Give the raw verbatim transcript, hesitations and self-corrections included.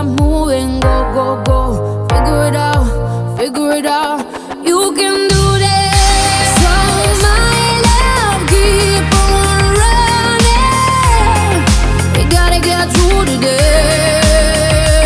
stop moving, go, go, go. Figure it out, figure it out.